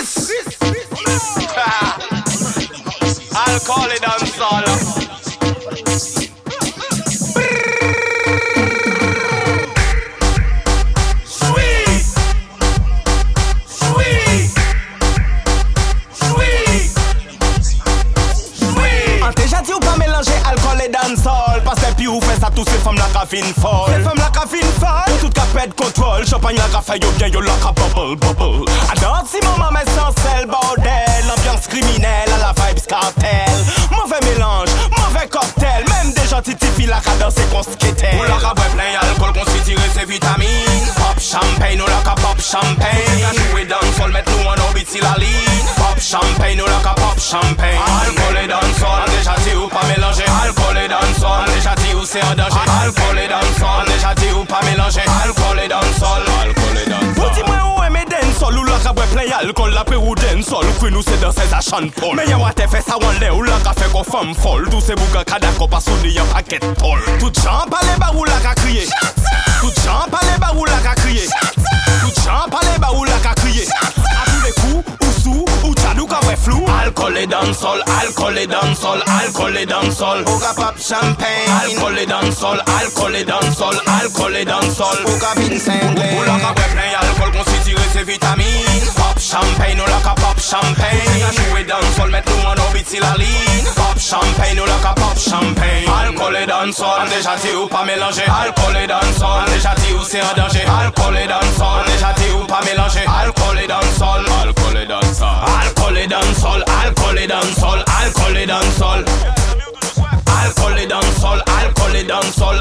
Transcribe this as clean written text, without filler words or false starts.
Alcohol et dancehall. Ou fait ça tous ces femmes la graffine folle. Ces femmes la graffine folle. Tout cas pète contrôle. Champagne la graffe yo bien yo la bubble bubble. Adore si maman met sans sel bordel. L'ambiance criminelle à la vibes cartel. Mauvais mélange, mauvais cocktail. Même des gentils filles la ka danser qu'on skater. Ou la ka boire plein alcool qu'on s'y tire ses vitamines. Pop champagne ou la ka pop champagne. La jouer dans le sol mettre nous en orbite si la ligne. Pop champagne ou la ka pop champagne. Alcool et dancehall déjà dit ou pas mélanger. Alcool et dancehall déjà dit ou c'est en danger. Alcool et dancehall déjà dit ou pas mélanger. Alcool et dancehall. Alcool et dancehall. Vous dis-moi où est mes dancehall ou la ka boire plein alcool la perou dancehall. Ou nous c'est dans ces achats Paul. Mais y'a what fait ça on l'est ou la ka fait qu'on femme folle. Tous ces bougas kadako pas sous y'a paquet toll. Tout champ par les bas ou la ka crier. Tout champ par les bas ou la ka crier. Tout champ par les bas ou la ka crier. À tous les coups ou sous ou tchadou ka ouais flou. Alcool et dancehall, alcool et dancehall, alcool et dancehall. Bouga pop champagne. Alcool et dancehall, alcool et dancehall, alcool et dancehall. Bouga vin cinglé. Ou la ka ouais plein alcool qu'on s'y tire ses vitamines. Pop champagne ou la ka pop champagne. Jouer dancehall mettre nous en orbite si la ligne. Pop champagne ou la ka pop champagne. Alcool et dancehall déjà dit ou pas mélanger. Alcool et dancehall déjà dit ou c'est en danger. Alcool et dancehall déjà dit ou pas mélanger. Alcool et dancehall. Alcool et dancehall. Alcool et dancehall. Alcool et dancehall. Alcool et dancehall. Alcool et dancehall. Alcool et dancehall.